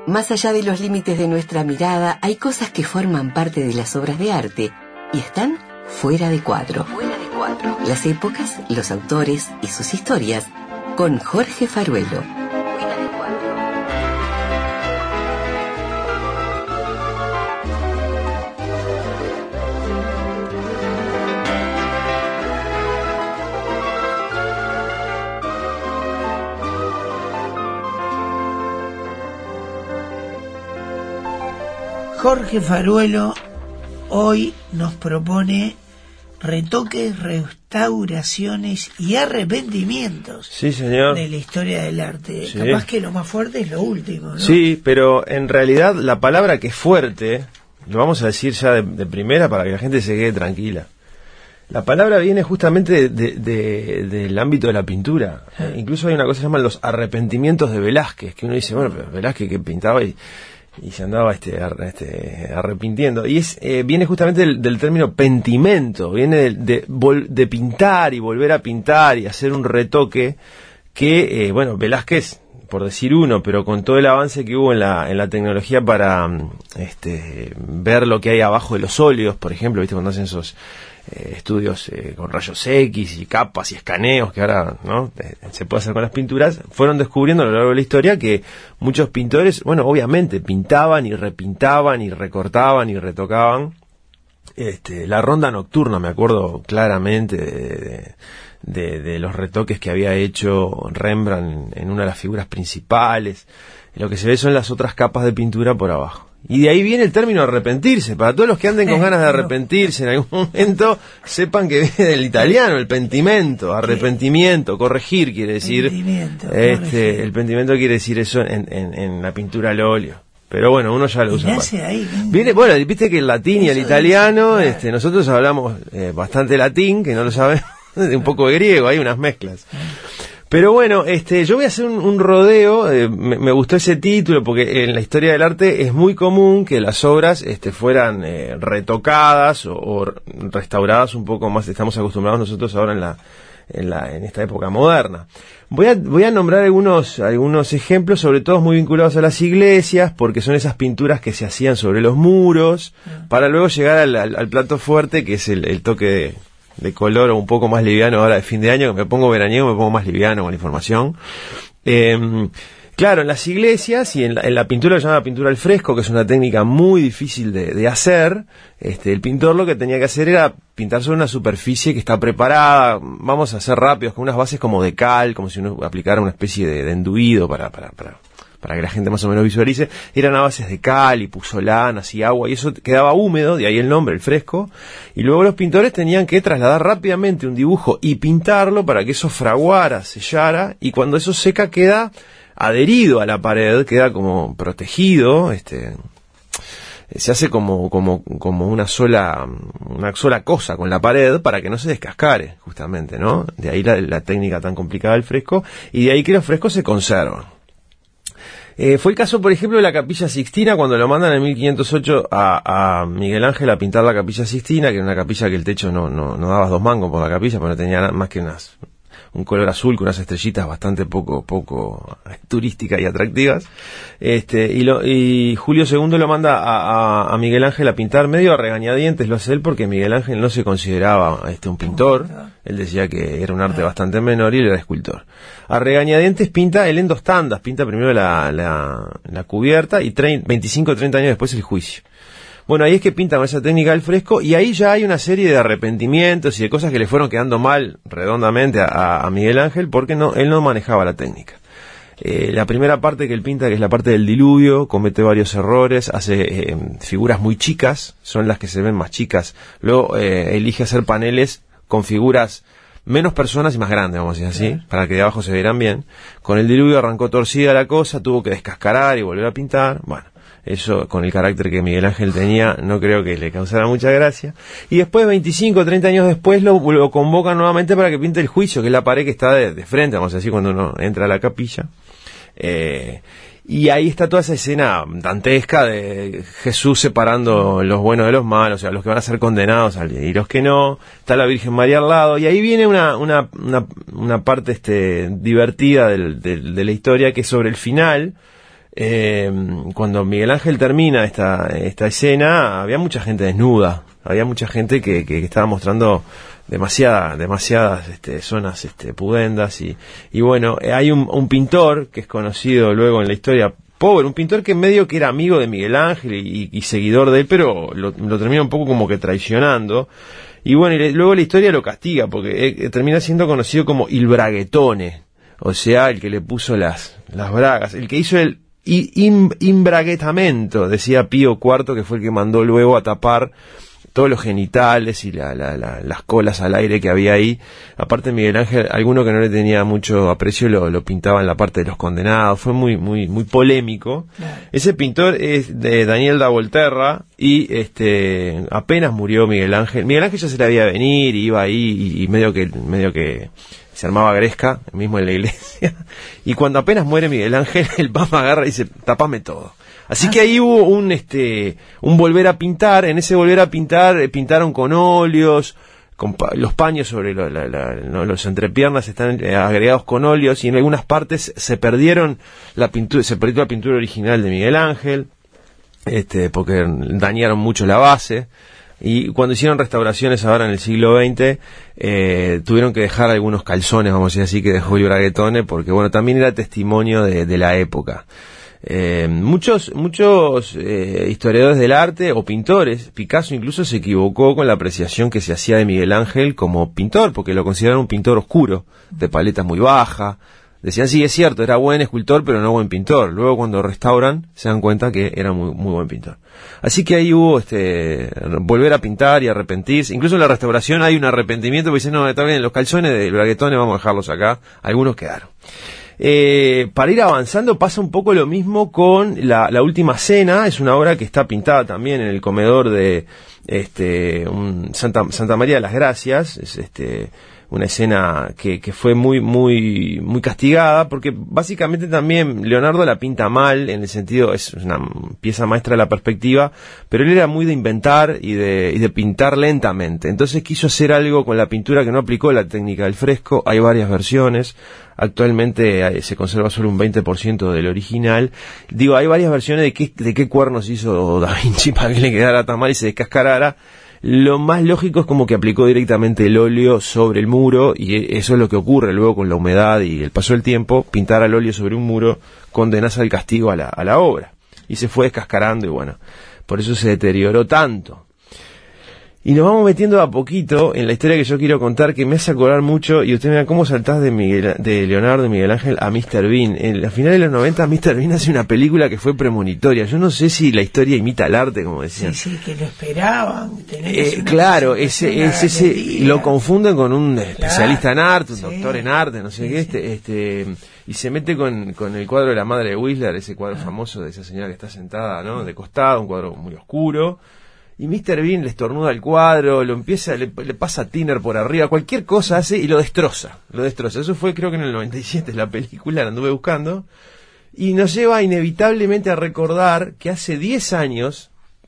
Más allá de los límites de nuestra mirada, hay cosas que forman parte de las obras de arte y están fuera de cuadro. Las épocas, los autores y sus historias, con Jorge Faruelo. Jorge Faruelo hoy nos propone retoques, restauraciones y arrepentimientos. Sí, señor. De la historia del arte. Sí. Capaz que lo más fuerte es lo último, ¿no? Sí, pero en realidad la palabra que es fuerte, lo vamos a decir ya de primera para que la gente se quede tranquila. La palabra viene justamente del ámbito de la pintura. Incluso hay una cosa que se llama los arrepentimientos de Velázquez, que uno dice, bueno, pero Velázquez que pintaba y se andaba arrepintiendo. Y viene justamente del término pentimento, viene de pintar y volver a pintar y hacer un retoque que, bueno, Velázquez, por decir uno, pero con todo el avance que hubo en la tecnología para ver lo que hay abajo de los óleos, por ejemplo, ¿viste? Cuando hacen esos estudios con rayos X y capas y escaneos que ahora, ¿no?, se puede hacer con las pinturas, fueron descubriendo a lo largo de la historia que muchos pintores, bueno, obviamente pintaban y repintaban y recortaban y retocaban. La ronda nocturna, me acuerdo claramente de los retoques que había hecho Rembrandt en una de las figuras principales. Lo que se ve son las otras capas de pintura por abajo. Y de ahí viene el término arrepentirse. Para todos los que anden con ganas de arrepentirse en algún momento, sepan que viene del italiano, el pentimento, arrepentimiento, corregir quiere decir. El pentimento quiere decir eso en la pintura al óleo. Pero bueno, uno ya lo usa. Viene, bueno, viste que el latín y el italiano, nosotros hablamos bastante latín, que no lo sabemos, un poco de griego, hay unas mezclas. Pero bueno, yo voy a hacer un rodeo, me gustó ese título porque en la historia del arte es muy común que las obras fueran retocadas o restauradas un poco más, estamos acostumbrados nosotros ahora en esta época moderna. Voy a nombrar algunos ejemplos, sobre todo muy vinculados a las iglesias, porque son esas pinturas que se hacían sobre los muros, para luego llegar al plato fuerte, que es el toque de color un poco más liviano ahora de fin de año, que me pongo veraniego, me pongo más liviano con la información. Claro, en las iglesias y en la pintura que se llama pintura al fresco, que es una técnica muy difícil de hacer, el pintor lo que tenía que hacer era pintar sobre una superficie que está preparada, vamos a ser rápidos, con unas bases como de cal, como si uno aplicara una especie de enduido para que la gente más o menos visualice. Eran a bases de cal y puzolanas y agua, y eso quedaba húmedo, de ahí el nombre, el fresco, y luego los pintores tenían que trasladar rápidamente un dibujo y pintarlo para que eso fraguara, sellara, y cuando eso seca queda adherido a la pared, queda como protegido, se hace como una sola cosa con la pared para que no se descascare, justamente, ¿no? De ahí la técnica tan complicada del fresco, y de ahí que los frescos se conservan. Fue el caso, por ejemplo, de la Capilla Sixtina, cuando lo mandan en 1508 a Miguel Ángel a pintar la Capilla Sixtina, que era una capilla que el techo no daba 2 mangos por la capilla, porque no tenía nada más que un color azul con unas estrellitas bastante poco turísticas y atractivas. Y Julio II lo manda a Miguel Ángel a pintar medio a regañadientes, lo hace él porque Miguel Ángel no se consideraba un pintor. Él decía que era un arte bastante menor y él era escultor. A regañadientes pinta él en 2 tandas, pinta primero la cubierta y 25 o 30 años después el juicio. Bueno, ahí es que pinta con esa técnica del fresco, y ahí ya hay una serie de arrepentimientos y de cosas que le fueron quedando mal redondamente a Miguel Ángel, porque él no manejaba la técnica. La primera parte que él pinta, que es la parte del diluvio, comete varios errores, hace figuras muy chicas, son las que se ven más chicas. Luego elige hacer paneles con figuras menos personas y más grandes, vamos a decir así, para que de abajo se vieran bien. Con el diluvio arrancó torcida la cosa, tuvo que descascarar y volver a pintar. Bueno, eso con el carácter que Miguel Ángel tenía no creo que le causara mucha gracia. Y después, 25 o 30 años después, lo convocan nuevamente para que pinte el juicio, que es la pared que está de frente, vamos a decir, cuando uno entra a la capilla. Y ahí está toda esa escena dantesca de Jesús separando los buenos de los malos, o sea, los que van a ser condenados y los que no. Está la Virgen María al lado, y ahí viene una parte divertida de la historia, que sobre el final cuando Miguel Ángel termina esta escena, había mucha gente desnuda, había mucha gente que estaba mostrando demasiadas zonas pudendas y bueno, hay un pintor que es conocido luego en la historia, pobre, un pintor que medio que era amigo de Miguel Ángel y seguidor de él, pero lo termina un poco como que traicionando. Y bueno, y luego la historia lo castiga, porque termina siendo conocido como il braguetone, o sea, el que le puso las bragas, el que hizo el imbraguetamento, decía Pío IV, que fue el que mandó luego a tapar todos los genitales y las colas al aire que había ahí. Aparte Miguel Ángel, alguno que no le tenía mucho aprecio lo pintaba en la parte de los condenados, fue muy polémico. Claro. Ese pintor es de Daniel da Volterra y apenas murió Miguel Ángel ya se le veía venir, iba ahí y medio que se armaba gresca, mismo en la iglesia, y cuando apenas muere Miguel Ángel, el Papa agarra y dice, tapame todo. Así que ahí hubo un volver a pintar. En ese volver a pintar pintaron con óleos, con los paños sobre los entrepiernas están agregados con óleos, y en algunas partes se perdió la pintura original de Miguel Ángel, porque dañaron mucho la base. Y cuando hicieron restauraciones ahora en el siglo XX, tuvieron que dejar algunos calzones, vamos a decir así, que dejó el braguetone, porque bueno, también era testimonio de la época. Muchos historiadores del arte o pintores, Picasso incluso se equivocó con la apreciación que se hacía de Miguel Ángel como pintor, porque lo consideraron un pintor oscuro, de paleta muy baja. Decían, sí, es cierto, era buen escultor, pero no buen pintor. Luego cuando restauran, se dan cuenta que era muy buen pintor. Así que ahí hubo volver a pintar y arrepentirse. Incluso en la restauración hay un arrepentimiento, porque dicen, no, está bien, los calzones del braguetone vamos a dejarlos acá. Algunos quedaron. Para ir avanzando pasa un poco lo mismo con la última cena. Es una obra que está pintada también en el comedor de Santa María de las Gracias. Es una escena que fue muy castigada, porque básicamente también Leonardo la pinta mal, en el sentido, es una pieza maestra de la perspectiva, pero él era muy de inventar y de pintar lentamente. Entonces quiso hacer algo con la pintura que no aplicó la técnica del fresco. Hay varias versiones. Actualmente se conserva solo un 20% del original. Digo, hay varias versiones de qué cuernos hizo Da Vinci para que le quedara tan mal y se descascarara. Lo más lógico es como que aplicó directamente el óleo sobre el muro, y eso es lo que ocurre luego con la humedad y el paso del tiempo. Pintar al óleo sobre un muro condenás al castigo a la obra. Y se fue descascarando y bueno, por eso se deterioró tanto. Y nos vamos metiendo a poquito en la historia que yo quiero contar, que me hace acordar mucho, y ustedes vean cómo saltás de Leonardo y Miguel Ángel a Mr. Bean. En la final de los 90, Mr. Bean hace una película que fue premonitoria. Yo no sé si la historia imita el arte, como decían. Sí, que lo esperaban. Claro, ese lo confunden con un especialista en arte, un doctor en arte, no sé qué, y se mete con el cuadro de la madre de Whistler, ese cuadro famoso de esa señora que está sentada, ¿no?, de costado, un cuadro muy oscuro. Y Mr. Bean le estornuda el cuadro, le pasa thinner por arriba, cualquier cosa hace y lo destroza. Eso fue, creo que en el 97, la película, la anduve buscando. Y nos lleva inevitablemente a recordar que hace 10 años,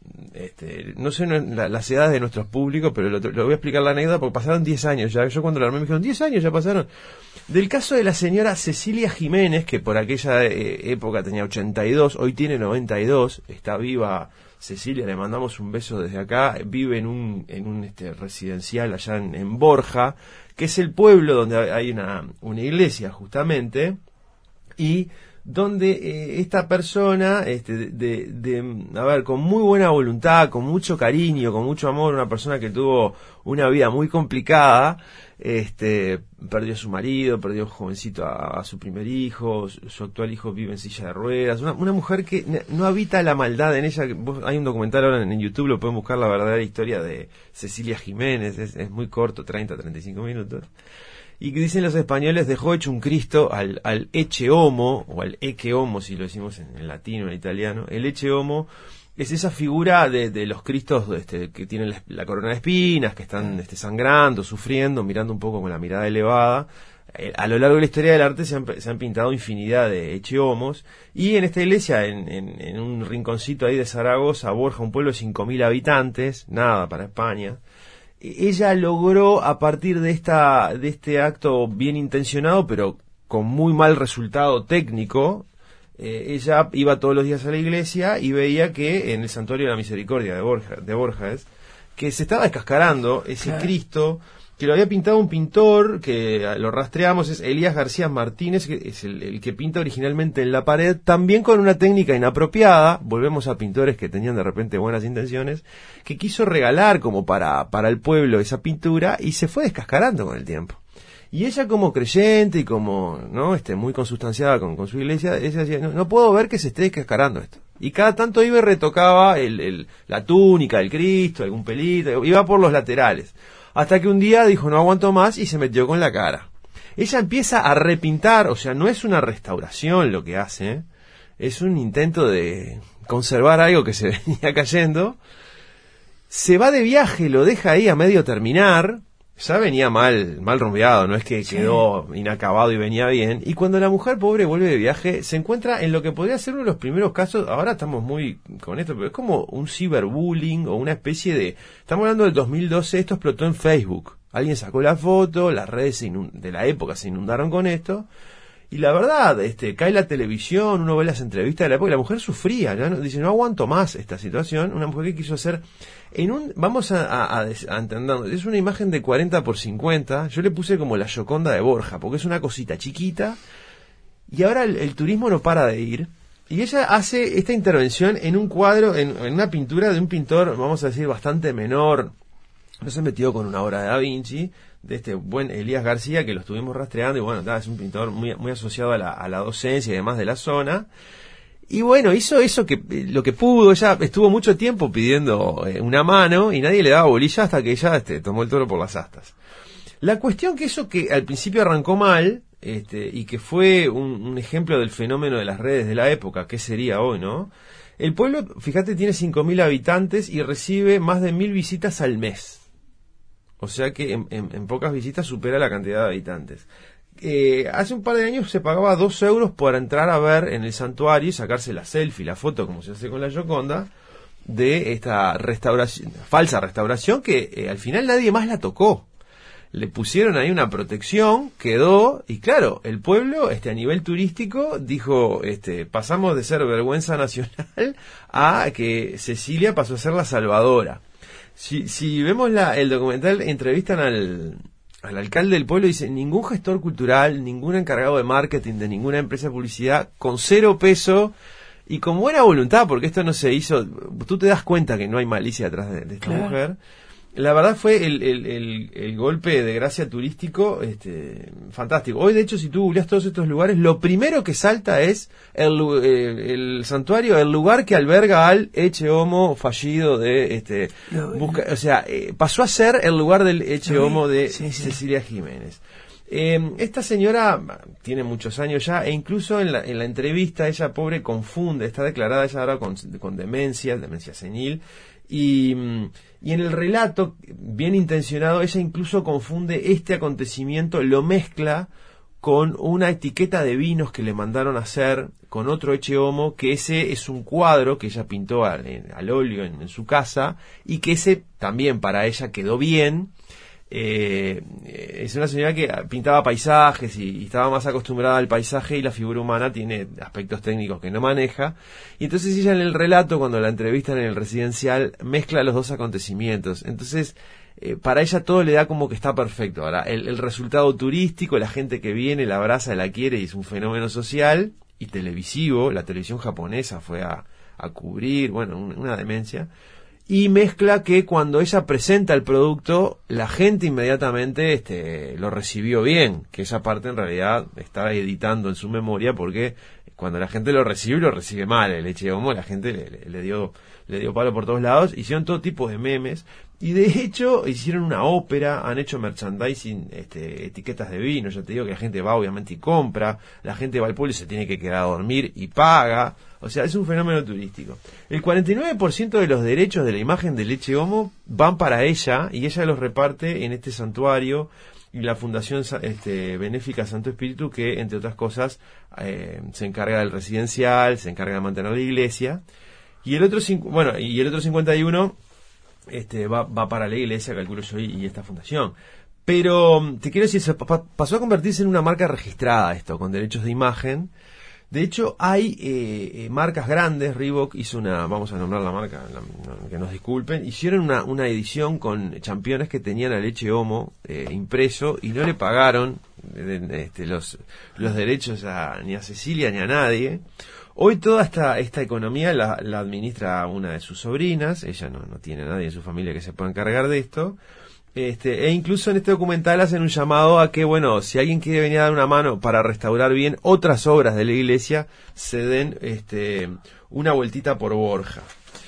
no sé las edades de nuestros públicos, pero lo voy a explicar la anécdota porque pasaron 10 años ya. Yo cuando lo armé me dijeron, 10 años ya pasaron. Del caso de la señora Cecilia Jiménez, que por aquella época tenía 82, hoy tiene 92, está viva. Cecilia, le mandamos un beso desde acá. Vive en un residencial allá en Borja, que es el pueblo donde hay una iglesia justamente, y donde esta persona, con muy buena voluntad, con mucho cariño, con mucho amor, una persona que tuvo una vida muy complicada, perdió a su marido, perdió jovencito a su primer hijo, su actual hijo vive en silla de ruedas, una mujer que no habita la maldad en ella. Hay un documental ahora en YouTube, lo pueden buscar, la verdadera historia de Cecilia Jiménez, es muy corto, 35 minutos. Y que dicen los españoles, dejó hecho un Cristo al ecce homo, o al ecce homo, si lo decimos en latino, en italiano. El ecce homo es esa figura de los Cristos que tienen la corona de espinas, que están sangrando, sufriendo, mirando un poco con la mirada elevada. A lo largo de la historia del arte se han pintado infinidad de ecce homos, y en esta iglesia, en un rinconcito ahí de Zaragoza, Borja, un pueblo de 5.000 habitantes, nada para España, ella logró, a partir de este acto bien intencionado, pero con muy mal resultado técnico, ella iba todos los días a la iglesia y veía que en el Santuario de la Misericordia de Borjas, que se estaba descascarando ese Cristo, que lo había pintado un pintor, que lo rastreamos, es Elías García Martínez, que es el que pinta originalmente en la pared, también con una técnica inapropiada, volvemos a pintores que tenían de repente buenas intenciones, que quiso regalar como para el pueblo esa pintura y se fue descascarando con el tiempo. Y ella como creyente y como muy consustanciada con su iglesia, ella decía, no puedo ver que se esté descascarando esto. Y cada tanto iba y retocaba la túnica del Cristo, algún pelito, iba por los laterales. Hasta que un día dijo, no aguanto más, y se metió con la cara. Ella empieza a repintar, o sea, no es una restauración lo que hace, es un intento de conservar algo que se venía cayendo. Se va de viaje, lo deja ahí a medio terminar, ya venía mal rumbeado, no es que quedó inacabado y venía bien. Y cuando la mujer pobre vuelve de viaje, se encuentra en lo que podría ser uno de los primeros casos, ahora estamos muy con esto, pero es como un ciberbullying o una especie de... Estamos hablando del 2012, esto explotó en Facebook. Alguien sacó la foto, las redes de la época se inundaron con esto. Y la verdad, cae la televisión, uno ve las entrevistas de la época, y la mujer sufría, ¿no? Dice, no aguanto más esta situación. Una mujer que quiso hacer, vamos a entenderlo, es una imagen de 40 por 50, yo le puse como la Gioconda de Borja, porque es una cosita chiquita, y ahora el turismo no para de ir, y ella hace esta intervención en un cuadro, en una pintura de un pintor, vamos a decir, bastante menor, no se metió con una obra de Da Vinci, de este buen Elías García, que lo estuvimos rastreando, y bueno, es un pintor muy asociado a la docencia y demás de la zona. Y bueno, hizo eso lo que pudo. Ella estuvo mucho tiempo pidiendo una mano y nadie le daba bolilla hasta que ella tomó el toro por las astas. La cuestión que eso que al principio arrancó mal, y que fue un ejemplo del fenómeno de las redes de la época, ¿qué sería hoy, no? El pueblo, fíjate, tiene 5.000 habitantes y recibe más de 1.000 visitas al mes. O sea que en pocas visitas supera la cantidad de habitantes. Hace un par de años se pagaba 2 euros por entrar a ver en el santuario y sacarse la selfie, la foto, como se hace con la Gioconda, de esta falsa restauración que al final nadie más la tocó. Le pusieron ahí una protección, quedó, y claro, el pueblo, a nivel turístico, dijo, pasamos de ser vergüenza nacional a que Cecilia pasó a ser la salvadora. Si vemos el documental, entrevistan al alcalde del pueblo y dice, ningún gestor cultural, ningún encargado de marketing de ninguna empresa de publicidad, con 0 peso y con buena voluntad, porque esto no se hizo, tú te das cuenta que no hay malicia detrás de esta mujer. La verdad fue el golpe de gracia turístico fantástico. Hoy, de hecho, si tú googleas todos estos lugares, lo primero que salta es el santuario, el lugar que alberga al Ecce Homo fallido de pasó a ser el lugar del Ecce Homo de Cecilia Jiménez. Esta señora tiene muchos años ya, e incluso en la entrevista ella pobre confunde, está declarada ella ahora con demencia senil, y en el relato, bien intencionado, ella incluso confunde este acontecimiento, lo mezcla con una etiqueta de vinos que le mandaron a hacer con otro Ecce Homo, que ese es un cuadro que ella pintó al óleo en su casa, y que ese también para ella quedó bien. Es una señora que pintaba paisajes y estaba más acostumbrada al paisaje, y la figura humana tiene aspectos técnicos que no maneja, y entonces ella en el relato, cuando la entrevistan en el residencial, mezcla los dos acontecimientos. Entonces para ella todo le da como que está perfecto. Ahora el resultado turístico, la gente que viene la abraza, la quiere, y es un fenómeno social y televisivo. La televisión japonesa fue a cubrir, bueno, una demencia. Y mezcla que cuando ella presenta el producto, la gente inmediatamente lo recibió bien, que esa parte en realidad estaba editando en su memoria, porque cuando la gente lo recibe mal, el Ecce Homo, la gente le dio palo por todos lados, hicieron todo tipo de memes, y de hecho hicieron una ópera, han hecho merchandising, etiquetas de vino. Ya te digo que la gente va obviamente y compra, la gente va al pueblo y se tiene que quedar a dormir y paga. O sea, es un fenómeno turístico. El 49% de los derechos de la imagen del Ecce Homo van para ella, y ella los reparte en este santuario y la Fundación Benéfica Santo Espíritu, que entre otras cosas se encarga del residencial, se encarga de mantener la iglesia, y el otro 51 va para la iglesia, calculo yo, y esta fundación. Pero te quiero decir, pasó a convertirse en una marca registrada esto, con derechos de imagen. De hecho, hay marcas grandes. Reebok hizo vamos a nombrar la marca, que nos disculpen, hicieron una edición con championes que tenían a Leche Homo impreso y no le pagaron los derechos ni a Cecilia ni a nadie. Hoy toda esta economía la administra una de sus sobrinas. Ella no tiene a nadie en su familia que se pueda encargar de esto. E incluso en este documental hacen un llamado a que, bueno, si alguien quiere venir a dar una mano para restaurar bien otras obras de la iglesia, se den una vueltita por Borja.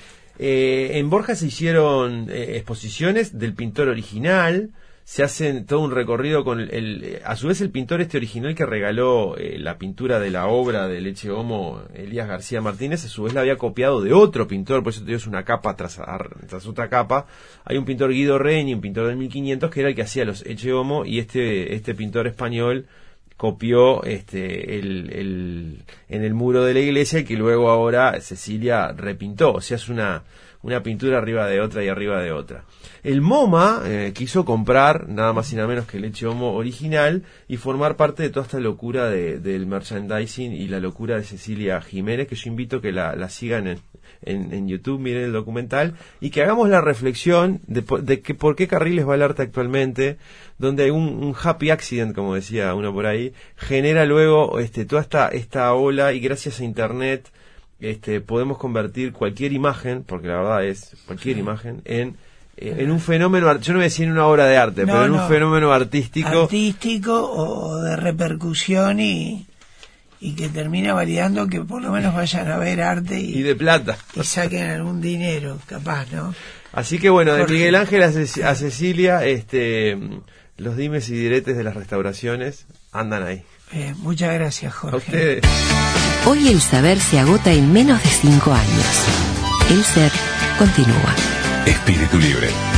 En Borja se hicieron exposiciones del pintor original, se hacen todo un recorrido con a su vez el pintor original que regaló la pintura de la obra de Leche Homo, Elías García Martínez, a su vez la había copiado de otro pintor, por eso te digo, es una capa tras otra capa. Hay un pintor, Guido Reni, un pintor del 1500, que era el que hacía los Leche Homo, y este pintor español copió en el muro de la iglesia, y que luego ahora Cecilia repintó. O sea, es una pintura arriba de otra y arriba de otra. El MoMA quiso comprar nada más y nada menos que Leche Homo original y formar parte de toda esta locura del merchandising y la locura de Cecilia Jiménez, que yo invito que la sigan en YouTube, miren el documental, y que hagamos la reflexión de que por qué carriles va el arte actualmente, donde hay un happy accident, como decía uno por ahí, genera luego toda esta ola, y gracias a Internet podemos convertir cualquier imagen, porque la verdad es cualquier imagen, en un fenómeno, yo no voy a decir en una obra de arte, pero en un fenómeno artístico o de repercusión y que termina validando que por lo menos vayan a ver arte y de plata y saquen algún dinero, capaz, ¿no? Así que bueno, de Miguel Ángel a Cecilia, los dimes y diretes de las restauraciones andan ahí. Muchas gracias, Jorge. A ustedes. Hoy el saber se agota en menos de 5 años. El ser continúa. Espíritu Libre.